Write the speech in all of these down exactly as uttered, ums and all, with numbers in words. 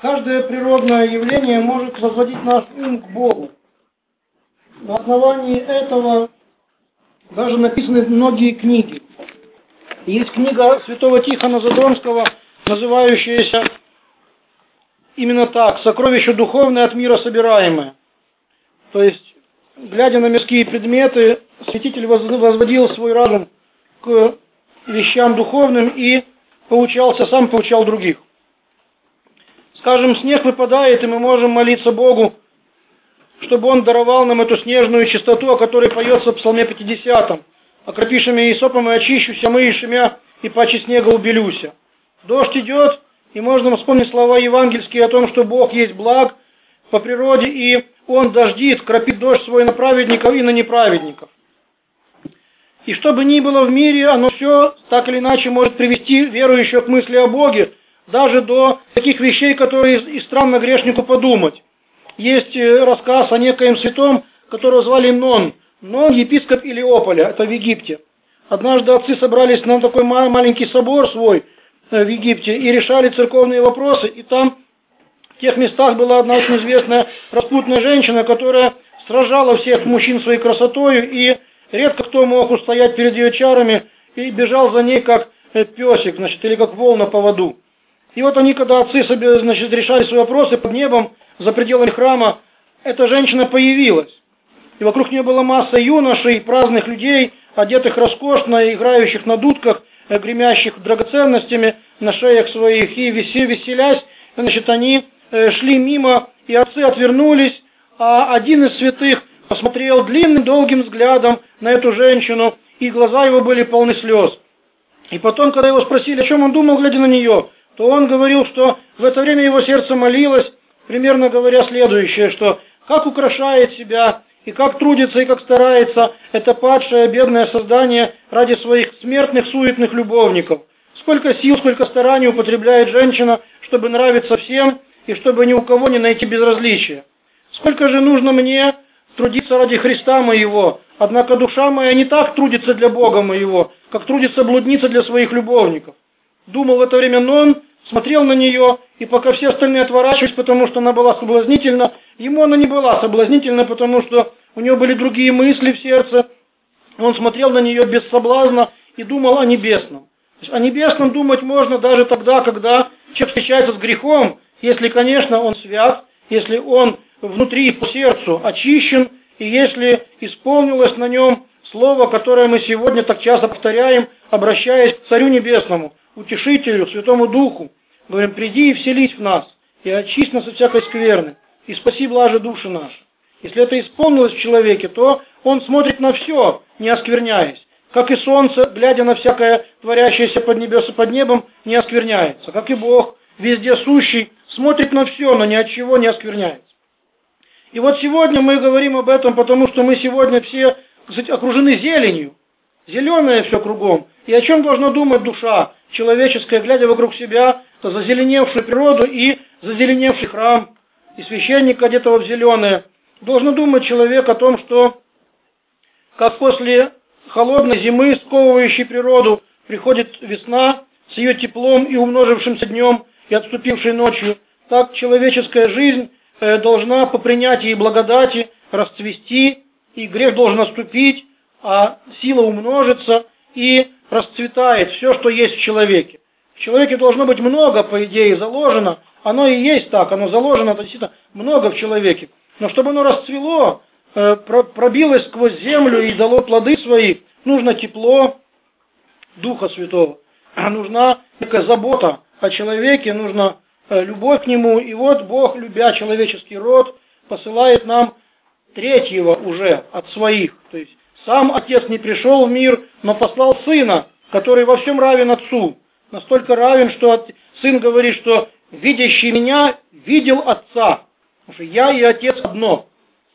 Каждое природное явление может возводить наш ум к Богу. На основании этого даже написаны многие книги. Есть книга святого Тихона Задонского, называющаяся именно так: «Сокровище духовное от мира собираемое». То есть, глядя на мирские предметы, святитель возводил свой разум к вещам духовным и поучался, сам поучал других. Скажем, снег выпадает, и мы можем молиться Богу, чтобы Он даровал нам эту снежную чистоту, о которой поется в Псалме пятидесятом. «Окропишемя и сопом, и очищуся, мыишемя, и паче снега убелюся». Дождь идет, и можно вспомнить слова евангельские о том, что Бог есть благ по природе, и Он дождит, кропит дождь свой на праведников и на неправедников. И что бы ни было в мире, оно все так или иначе может привести верующего к мысли о Боге, даже до таких вещей, которые и странно грешнику подумать. Есть рассказ о некоем святом, которого звали Нон. Нон, епископ Илиополя, это в Египте. Однажды отцы собрались на такой маленький собор свой в Египте и решали церковные вопросы, и там в тех местах была одна очень известная распутная женщина, которая сражала всех мужчин своей красотою, и редко кто мог устоять перед ее чарами, и бежал за ней как песик, значит, или как вол на поводу. И вот они, когда отцы себе, значит, решали свои вопросы под небом, за пределами храма, эта женщина появилась. И вокруг нее была масса юношей, праздных людей, одетых роскошно, играющих на дудках, гремящих драгоценностями на шеях своих, и веселясь, значит, они шли мимо, и отцы отвернулись, а один из святых посмотрел длинным долгим взглядом на эту женщину, и глаза его были полны слез. И потом, когда его спросили, о чем он думал, глядя на нее, то он говорил, что в это время его сердце молилось, примерно говоря следующее, что как украшает себя, и как трудится, и как старается это падшее, бедное создание ради своих смертных, суетных любовников. Сколько сил, сколько стараний употребляет женщина, чтобы нравиться всем, и чтобы ни у кого не найти безразличия. Сколько же нужно мне трудиться ради Христа моего, однако душа моя не так трудится для Бога моего, как трудится блудница для своих любовников. Думал в это время Нон, смотрел на нее, и пока все остальные отворачивались, потому что она была соблазнительна, ему она не была соблазнительна, потому что у него были другие мысли в сердце. Он смотрел на нее без соблазна и думал о небесном. То есть о небесном думать можно даже тогда, когда человек встречается с грехом, если, конечно, он свят, если он внутри по сердцу очищен, и если исполнилось на нем слово, которое мы сегодня так часто повторяем, обращаясь к Царю Небесному, Утешителю, Святому Духу. Говорим: приди и вселись в нас, и очисти нас от всякой скверны, и спаси блаже души наши. Если это исполнилось в человеке, то он смотрит на все, не оскверняясь. Как и солнце, глядя на всякое творящееся под небесом, под небом, не оскверняется. Как и Бог, везде сущий, смотрит на все, но ни от чего не оскверняется. И вот сегодня мы говорим об этом, потому что мы сегодня все, кстати, окружены зеленью. Зеленое все кругом. И о чем должна думать душа человеческая, глядя вокруг себя, то зазеленевшую природу и зазеленевший храм, и священника одетого в зеленое. Должен думать человек о том, что как после холодной зимы, сковывающей природу, приходит весна с ее теплом и умножившимся днем и отступившей ночью, так человеческая жизнь должна по принятии благодати расцвести, и грех должен отступить, а сила умножится, и расцветает все, что есть в человеке. В человеке должно быть много, по идее, заложено. Оно и есть так, оно заложено, это действительно много в человеке. Но чтобы оно расцвело, пробилось сквозь землю и дало плоды свои, нужно тепло Духа Святого. Нужна некая забота о человеке, нужна любовь к нему. И вот Бог, любя человеческий род, посылает нам третьего уже от своих. То есть сам Отец не пришел в мир, но послал Сына, который во всем равен Отцу. Настолько равен, что Сын говорит, что видящий меня видел Отца. Потому что я и Отец одно.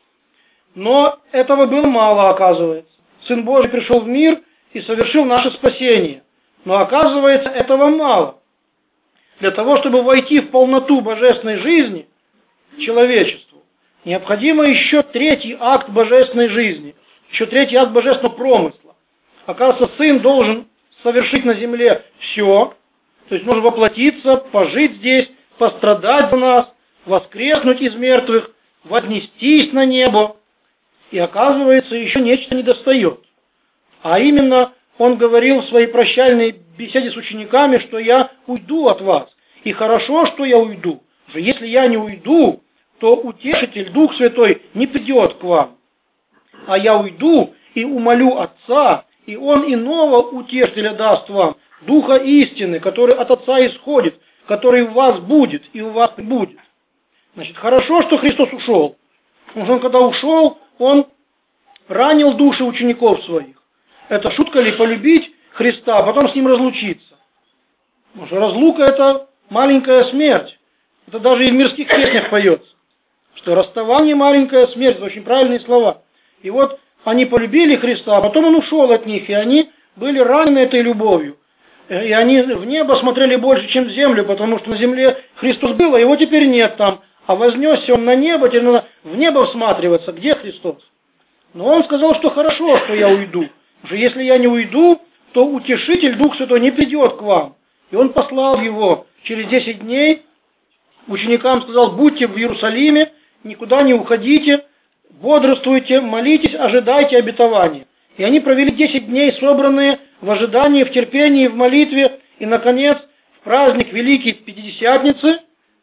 Но этого было мало, оказывается. Сын Божий пришел в мир и совершил наше спасение. Но оказывается, этого мало. Для того, чтобы войти в полноту божественной жизни человечеству, необходимо еще третий акт божественной жизни. Еще третий акт божественного промысла. Оказывается, Сын должен совершить на земле все, то есть нужно воплотиться, пожить здесь, пострадать за нас, воскреснуть из мертвых, вознестись на небо. И оказывается, еще нечто недостает. А именно, он говорил в своей прощальной беседе с учениками, что я уйду от вас. И хорошо, что я уйду. Что если я не уйду, то Утешитель, Дух Святой, не придет к вам. А я уйду и умолю Отца, и Он иного Утешителя даст вам, Духа истины, который от Отца исходит, который в вас будет и у вас будет. Значит, хорошо, что Христос ушел. Потому что Он, когда ушел, Он ранил души учеников своих. Это шутка ли полюбить Христа, а потом с Ним разлучиться? Потому что разлука – это маленькая смерть. Это даже и в мирских песнях поется. Что расставание – маленькая смерть. Это очень правильные слова. И вот они полюбили Христа, а потом Он ушел от них, и они были ранены этой любовью. И они в небо смотрели больше, чем в землю, потому что на земле Христос был, а Его теперь нет там. А вознесся Он на небо, теперь надо в небо всматриваться, где Христос. Но Он сказал, что хорошо, что я уйду. Потому что если я не уйду, то Утешитель, Дух Святой, не придет к вам. И Он послал Его через десять дней. Ученикам сказал: будьте в Иерусалиме, никуда не уходите, бодрствуйте, молитесь, ожидайте обетования. И они провели десять дней, собранные в ожидании, в терпении, в молитве. И, наконец, в праздник Великой Пятидесятницы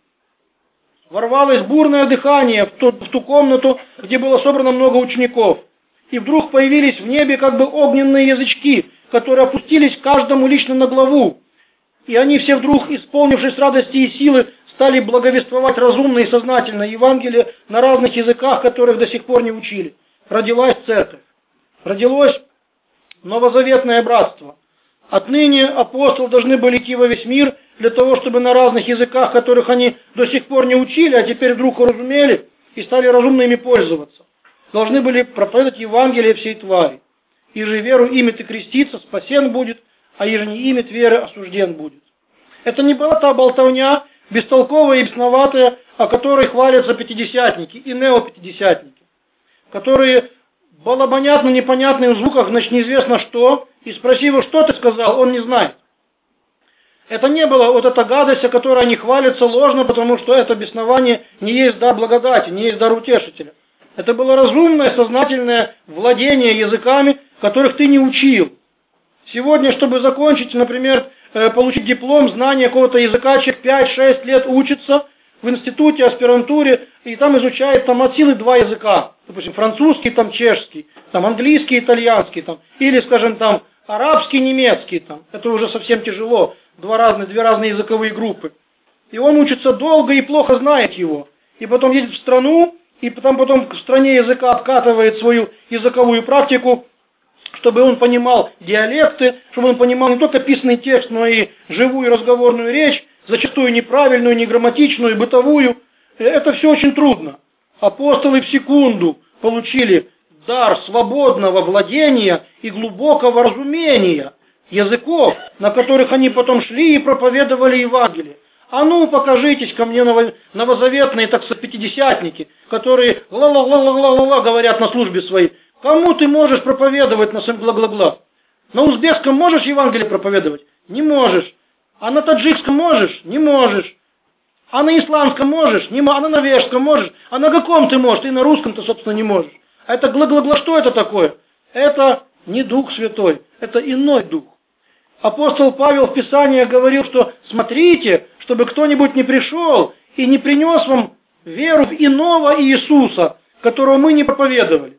ворвалось бурное дыхание в ту, в ту комнату, где было собрано много учеников. И вдруг появились в небе как бы огненные язычки, которые опустились каждому лично на главу. И они все вдруг, исполнившись радости и силы, стали благовествовать разумно и сознательно Евангелие на разных языках, которых до сих пор не учили. Родилась церковь. Родилось новозаветное братство. Отныне апостолы должны были идти во весь мир для того, чтобы на разных языках, которых они до сих пор не учили, а теперь вдруг уразумели и стали разумно ими пользоваться. Должны были проповедовать Евангелие всей твари. И же веру имет и креститься, спасен будет, а еже не имет веры, осужден будет. Это не была та болтовня, бестолковая и бесноватая, о которой хвалятся пятидесятники и неопятидесятники, которые балабанят на непонятных звуках, значит, неизвестно что, и спроси его, что ты сказал, он не знает. Это не было вот эта гадость, о которой они хвалятся ложно, потому что это беснование не есть дар благодати, не есть дар утешителя. Это было разумное, сознательное владение языками, которых ты не учил. Сегодня, чтобы закончить, например, получить диплом, знание какого-то языка, человек пять-шесть лет учится в институте, аспирантуре, и там изучает там, от силы два языка. Допустим, французский, там, чешский, там, английский, итальянский, там, или, скажем, там, арабский, немецкий. Там. Это уже совсем тяжело. Два разные, две разные языковые группы. И он учится долго и плохо знает его. И потом едет в страну, и потом, потом в стране языка откатывает свою языковую практику, чтобы он понимал диалекты, чтобы он понимал не только писанный текст, но и живую разговорную речь, зачастую неправильную, неграмматичную, бытовую. Это все очень трудно. Апостолы в секунду получили дар свободного владения и глубокого разумения языков, на которых они потом шли и проповедовали Евангелие. А ну, покажитесь ко мне новозаветные, так сказать, пятидесятники, которые ла-ла-ла-ла-ла-ла говорят на службе своей. Кому ты можешь проповедовать на своем гла-гла-гла? На узбекском можешь Евангелие проповедовать? Не можешь. А на таджикском можешь? Не можешь. А на исландском можешь? Не можешь. А на норвежском можешь? А на каком ты можешь? Ты на русском ты, собственно, не можешь. А это гла-гла-гла, что это такое? Это не Дух Святой, это иной Дух. Апостол Павел в Писании говорил, что смотрите, чтобы кто-нибудь не пришел и не принес вам веру в иного Иисуса, которого мы не проповедовали.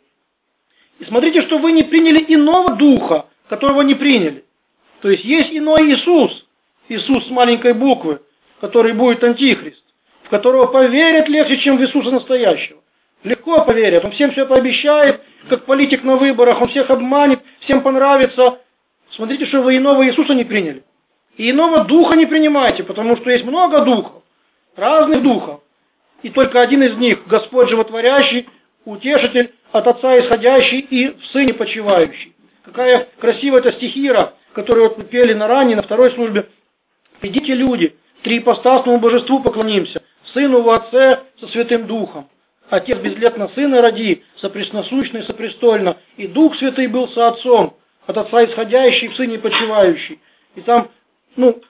И смотрите, что вы не приняли иного духа, которого не приняли. То есть есть иной Иисус, Иисус с маленькой буквы, который будет антихрист, в которого поверят легче, чем в Иисуса настоящего. Легко поверят, он всем все пообещает, как политик на выборах, он всех обманет, всем понравится. Смотрите, что вы иного Иисуса не приняли. И иного духа не принимайте, потому что есть много духов, разных духов. И только один из них, Господь животворящий, утешитель, от Отца исходящий и в Сыне почивающий. Какая красивая эта стихира, которую вот мы пели на ранней, на второй службе. Идите, люди, триипостасному божеству поклонимся, Сыну во Отце со Святым Духом. Отец безлетно Сына роди, сопресносущный, сопрестольно, и Дух Святый был со Отцом, от Отца исходящий, в Сыне почивающий. И там, ну,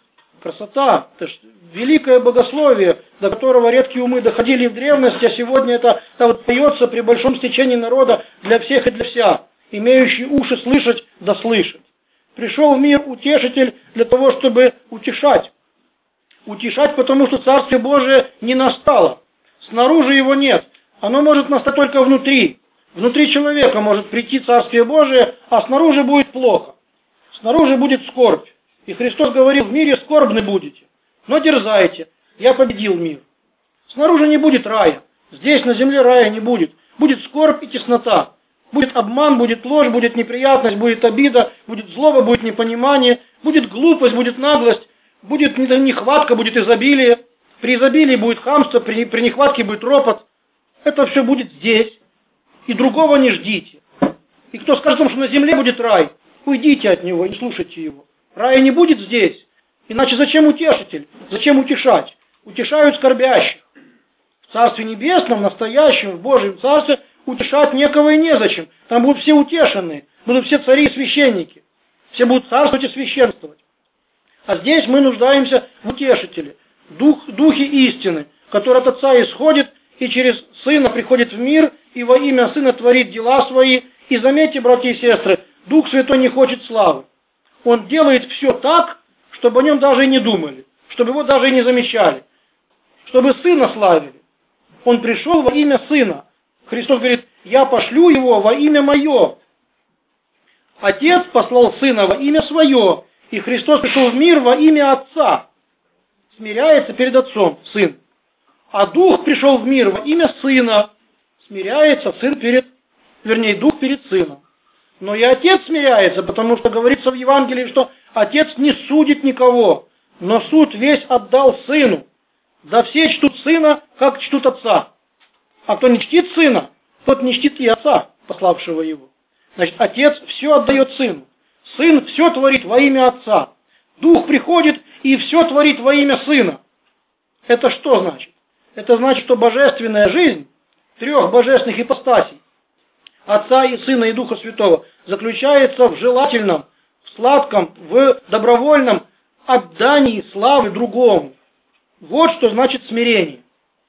красота, это ж великое богословие, до которого редкие умы доходили в древности, а сегодня это, это вот поется при большом стечении народа для всех и для вся. Имеющий уши слышать, да слышит. Пришел в мир утешитель для того, чтобы утешать. Утешать, потому что Царствие Божие не настало. Снаружи его нет. Оно может настать только внутри. Внутри человека может прийти Царствие Божие, а снаружи будет плохо. Снаружи будет скорбь. И Христос говорил: в мире скорбны будете, но дерзайте, я победил мир. Снаружи не будет рая. Здесь на земле рая не будет. Будет скорбь и теснота. Будет обман, будет ложь, будет неприятность, будет обида, будет злоба, будет непонимание, будет глупость, будет наглость, будет нехватка, будет изобилие. При изобилии будет хамство, при, при нехватке будет ропот. Это все будет здесь. И другого не ждите. И кто скажет вам, что на земле будет рай, уйдите от него, не слушайте его. Рая не будет здесь. Иначе зачем утешитель? Зачем утешать? Утешают скорбящих. В Царстве Небесном, настоящем, в Божьем Царстве, утешать некого и незачем. Там будут все утешенные. Будут все цари и священники. Все будут царствовать и священствовать. А здесь мы нуждаемся в утешителе. Дух, духе истины, который от Отца исходит и через Сына приходит в мир, и во имя Сына творит дела свои. И заметьте, братья и сестры, Дух Святой не хочет славы. Он делает все так, чтобы о нем даже и не думали, чтобы его даже и не замечали, чтобы Сына славили. Он пришел во имя Сына. Христос говорит: я пошлю его во имя мое. Отец послал Сына во имя свое, и Христос пришел в мир во имя Отца. Смиряется перед Отцом Сын. А Дух пришел в мир во имя Сына. Смиряется Сын перед, вернее, Дух перед Сыном. Но и Отец смиряется, потому что говорится в Евангелии, что Отец не судит никого, но суд весь отдал Сыну. Да все чтут Сына, как чтут Отца. А кто не чтит Сына, тот не чтит и Отца, пославшего Его. Значит, Отец все отдает Сыну. Сын все творит во имя Отца. Дух приходит и все творит во имя Сына. Это что значит? Это значит, что божественная жизнь трех божественных ипостасей, Отца и Сына и Духа Святого, заключается в желательном, в сладком, в добровольном отдании славы другому. Вот что значит смирение.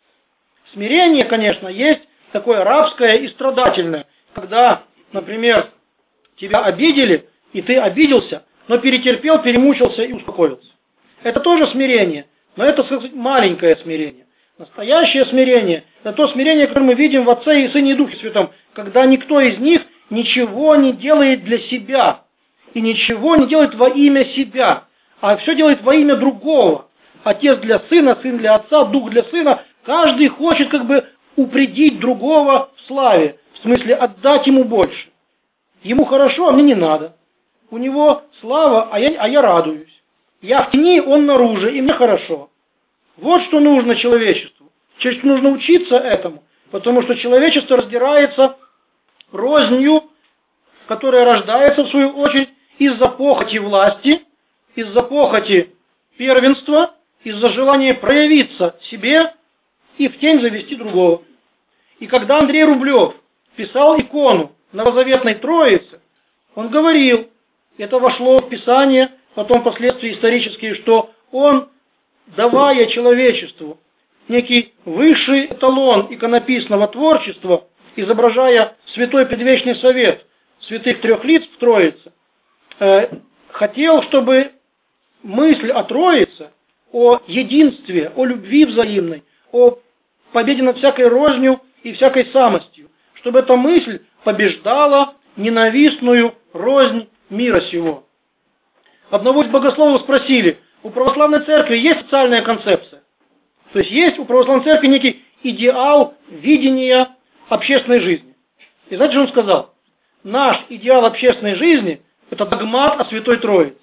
Смирение, конечно, есть такое рабское и страдательное, когда, например, тебя обидели, и ты обиделся, но перетерпел, перемучился и успокоился. Это тоже смирение, но это, так сказать, маленькое смирение. Настоящее смирение – это то смирение, которое мы видим в Отце и Сыне и Духе Святом, когда никто из них ничего не делает для себя и ничего не делает во имя себя, а все делает во имя другого. Отец для Сына, Сын для Отца, Дух для Сына. Каждый хочет как бы упредить другого в славе, в смысле отдать ему больше. Ему хорошо, а мне не надо. У него слава, а я, а я радуюсь. Я в тени, он наружу, и мне хорошо. Вот что нужно человечеству. Человечеству нужно учиться этому, потому что человечество раздирается рознью, которая рождается, в свою очередь, из-за похоти власти, из-за похоти первенства, из-за желания проявиться себе и в тень завести другого. И когда Андрей Рублев писал икону Новозаветной Троицы, он говорил, это вошло в Писание, потом впоследствии исторические, что он, давая человечеству некий высший эталон иконописного творчества, изображая Святой Предвечный Совет святых трех лиц в Троице, э, хотел, чтобы мысль о Троице, о единстве, о любви взаимной, о победе над всякой рознью и всякой самостью, чтобы эта мысль побеждала ненавистную рознь мира сего. Одного из богословов спросили, у православной церкви есть социальная концепция? То есть есть у православной церкви некий идеал видения общественной жизни. И знаете, что он сказал? Наш идеал общественной жизни – это догмат о Святой Троице.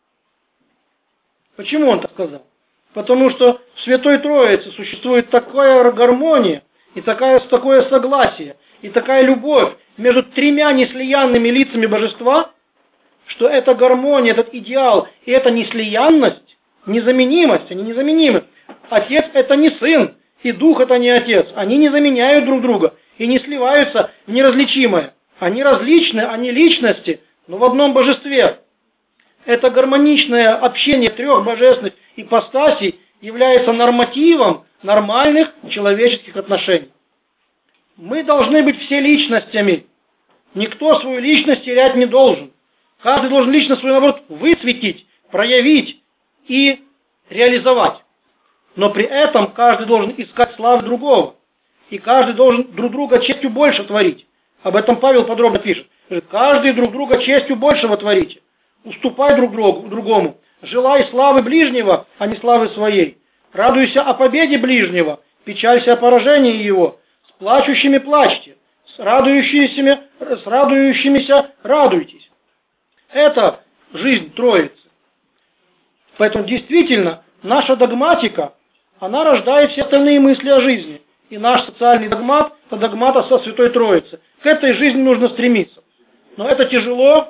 Почему он так сказал? Потому что в Святой Троице существует такая гармония, и такое, такое согласие, и такая любовь между тремя неслиянными лицами божества, что эта гармония, этот идеал и эта неслиянность, незаменимость, они незаменимы. Отец – это не сын, и Дух – это не отец. Они не заменяют друг друга и не сливаются в неразличимое. Они различны, они личности, но в одном божестве. Это гармоничное общение трех божественных ипостасей является нормативом нормальных человеческих отношений. Мы должны быть все личностями. Никто свою личность терять не должен. Каждый должен лично свою, наоборот, высветить, проявить и реализовать. Но при этом каждый должен искать славы другого. И каждый должен друг друга честью больше творить. Об этом Павел подробно пишет. Каждый друг друга честью большего творите. Уступай друг другу, другому. Желай славы ближнего, а не славы своей. Радуйся о победе ближнего, печалься о поражении его. С плачущими плачьте, с радующимися, с радующимися радуйтесь. Это жизнь Троицы. Поэтому действительно наша догматика, она рождает все остальные мысли о жизни. И наш социальный догмат – это догмат со Святой Троицы. К этой жизни нужно стремиться. Но это тяжело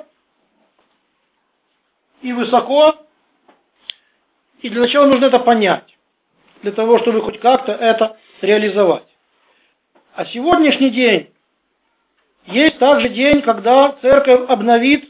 и высоко. И для начала нужно это понять. Для того, чтобы хоть как-то это реализовать. А сегодняшний день есть также день, когда Церковь обновит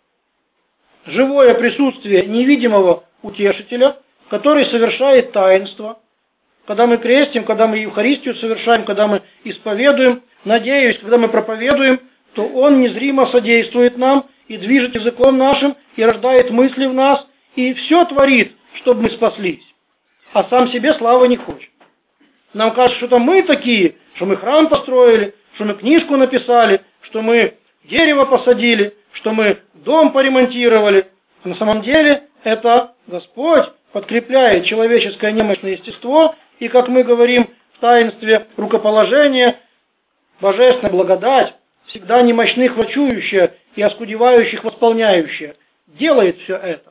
живое присутствие невидимого Утешителя, который совершает таинство. Когда мы крестим, когда мы Евхаристию совершаем, когда мы исповедуем, надеюсь, когда мы проповедуем, то Он незримо содействует нам и движет языком нашим, и рождает мысли в нас, и все творит, чтобы мы спаслись. А сам себе славы не хочет. Нам кажется, что это мы такие, что мы храм построили, что мы книжку написали, что мы дерево посадили, что мы дом поремонтировали. А на самом деле это Господь подкрепляет человеческое немощное естество, и, как мы говорим в таинстве рукоположения, божественная благодать, всегда немощных врачующая и оскудевающих восполняющая, делает все это.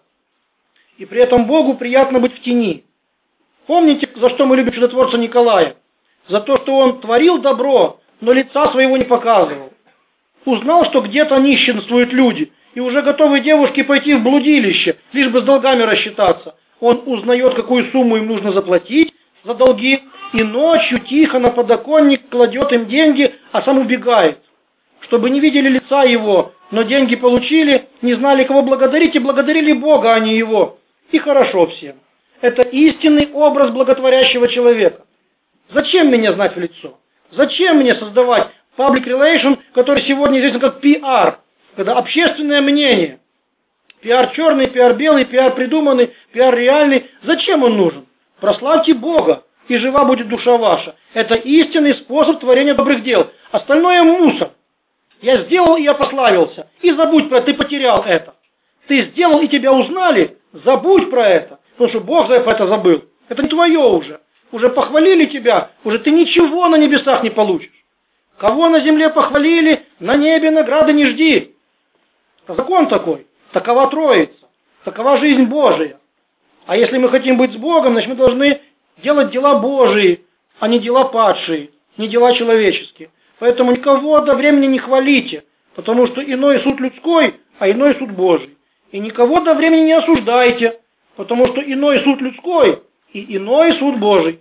И при этом Богу приятно быть в тени. Помните, за что мы любим чудотворца Николая? За то, что он творил добро, но лица своего не показывал. Узнал, что где-то нищенствуют люди, и уже готовы девушки пойти в блудилище, лишь бы с долгами рассчитаться. Он узнает, какую сумму им нужно заплатить за долги, и ночью тихо на подоконник кладет им деньги, а сам убегает. Чтобы не видели лица его, но деньги получили, не знали, кого благодарить, и благодарили Бога, а не его. И хорошо всем. Это истинный образ благотворящего человека. Зачем меня знать в лицо? Зачем мне создавать public relation, который сегодня известен как пи ар, когда общественное мнение, пиар черный, пиар белый, пиар придуманный, пиар реальный, зачем он нужен? Прославьте Бога, и жива будет душа ваша. Это истинный способ творения добрых дел. Остальное мусор. Я сделал, и я прославился. И забудь про это, ты потерял это. Ты сделал, и тебя узнали, забудь про это. Потому что Бог за это забыл. Это не твое уже. Уже похвалили тебя, уже ты ничего на небесах не получишь. Кого на земле похвалили, на небе награды не жди. Закон такой. Такова Троица. Такова жизнь Божия. А если мы хотим быть с Богом, значит мы должны делать дела Божии, а не дела падшие, не дела человеческие. Поэтому никого до времени не хвалите, потому что иной суд людской, а иной суд Божий. И никого до времени не осуждайте, потому что иной суд людской и иной суд Божий.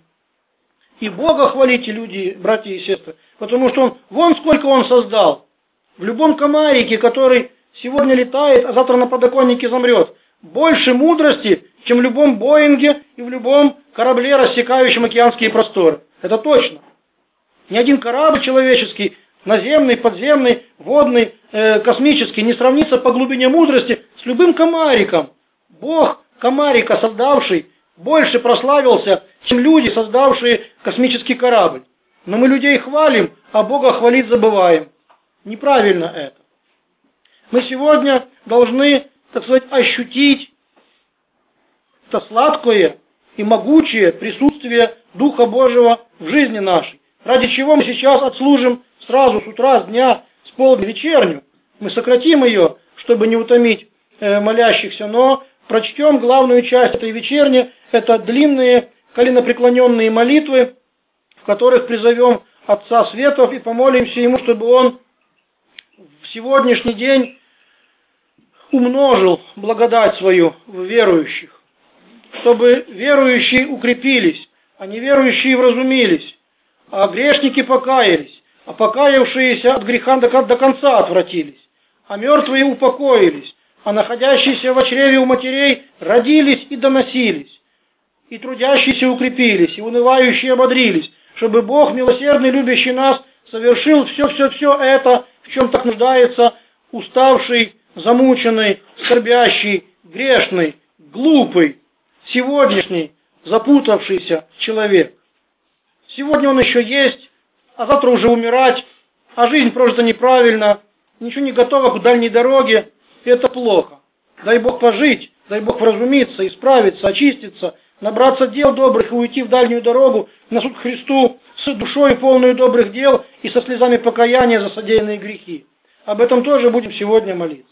И Бога хвалите, люди, братья и сестры, потому что Он, вон сколько Он создал. В любом комарике, который сегодня летает, а завтра на подоконнике замрет, больше мудрости, чем в любом Боинге и в любом корабле, рассекающем океанские просторы. Это точно. Ни один корабль человеческий, наземный, подземный, водный, э, космический, не сравнится по глубине мудрости с любым комариком. Бог комарика, создавший, больше прославился, чем люди, создавшие космический корабль. Но мы людей хвалим, а Бога хвалить забываем. Неправильно это. Мы сегодня должны, так сказать, ощутить это сладкое и могучее присутствие Духа Божьего в жизни нашей. Ради чего мы сейчас отслужим сразу с утра, с дня, с полдня вечерню. Мы сократим ее, чтобы не утомить э, молящихся, но прочтем главную часть этой вечерни. Это длинные коленопреклоненные молитвы, в которых призовем Отца Светов и помолимся Ему, чтобы Он в сегодняшний день умножил благодать свою в верующих, чтобы верующие укрепились, а неверующие вразумились, а грешники покаялись, а покаявшиеся от греха до конца отвратились, а мертвые упокоились, а находящиеся в чреве у матерей родились и доносились, и трудящиеся укрепились, и унывающие ободрились, чтобы Бог, милосердный, любящий нас, совершил все-все-все это, в чем так нуждается уставший, замученный, скорбящий, грешный, глупый, сегодняшний, запутавшийся человек. Сегодня он еще есть, а завтра уже умирать, а жизнь прожита неправильно, ничего не готово к дальней дороге, и это плохо. Дай Бог пожить, дай Бог вразумиться, исправиться, очиститься, набраться дел добрых и уйти в дальнюю дорогу на суд Христу с душой полную добрых дел и со слезами покаяния за содеянные грехи. Об этом тоже будем сегодня молиться.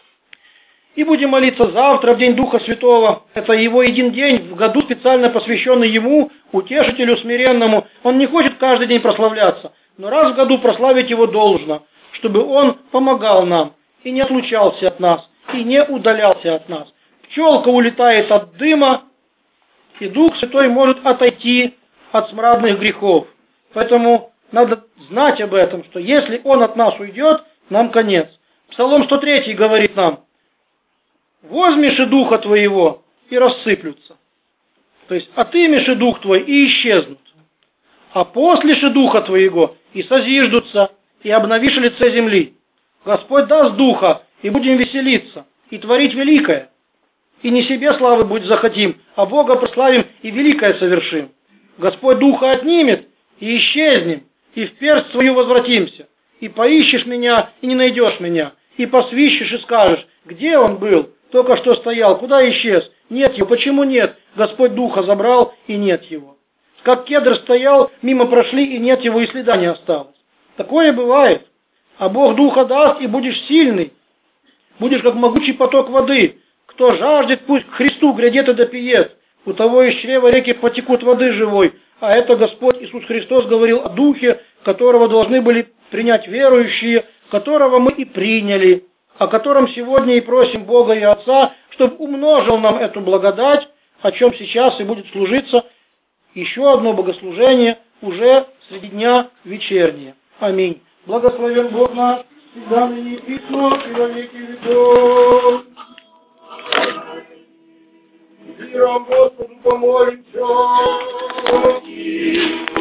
И будем молиться завтра, в День Духа Святого. Это его един день, в году специально посвященный ему, утешителю смиренному. Он не хочет каждый день прославляться, но раз в году прославить его должно, чтобы он помогал нам и не отлучался от нас, и не удалялся от нас. Пчелка улетает от дыма, и Дух Святой может отойти от смрадных грехов. Поэтому надо знать об этом, что если Он от нас уйдет, нам конец. Псалом сто три говорит нам: «Возьмешь и Духа Твоего, и рассыплются». То есть отымешь и Дух Твой, и исчезнут. А послешь и Духа Твоего, и созиждутся, и обновишь лице земли. Господь даст Духа, и будем веселиться, и творить великое. И не себе славы будет захотим, а Бога прославим и великое совершим. Господь Духа отнимет, и исчезнем, и в персть свою возвратимся. И поищешь меня, и не найдешь меня. И посвищешь, и скажешь: где он был? Только что стоял, куда исчез? Нет его. Почему нет? Господь Духа забрал, и нет его. Как кедр стоял, мимо прошли, и нет его, и следа не осталось. Такое бывает. А Бог Духа даст, и будешь сильный. Будешь как могучий поток воды. Кто жаждет, пусть к Христу грядет и допиет. У того из чрева реки потекут воды живой. А это Господь Иисус Христос говорил о Духе, которого должны были принять верующие, которого мы и приняли, о котором сегодня и просим Бога и Отца, чтобы умножил нам эту благодать, о чем сейчас и будет служиться еще одно богослужение уже среди дня вечернее. Аминь. Благословен Бог наш, всегда ныне и присно, и во веки веков. Миром Господу помолимся.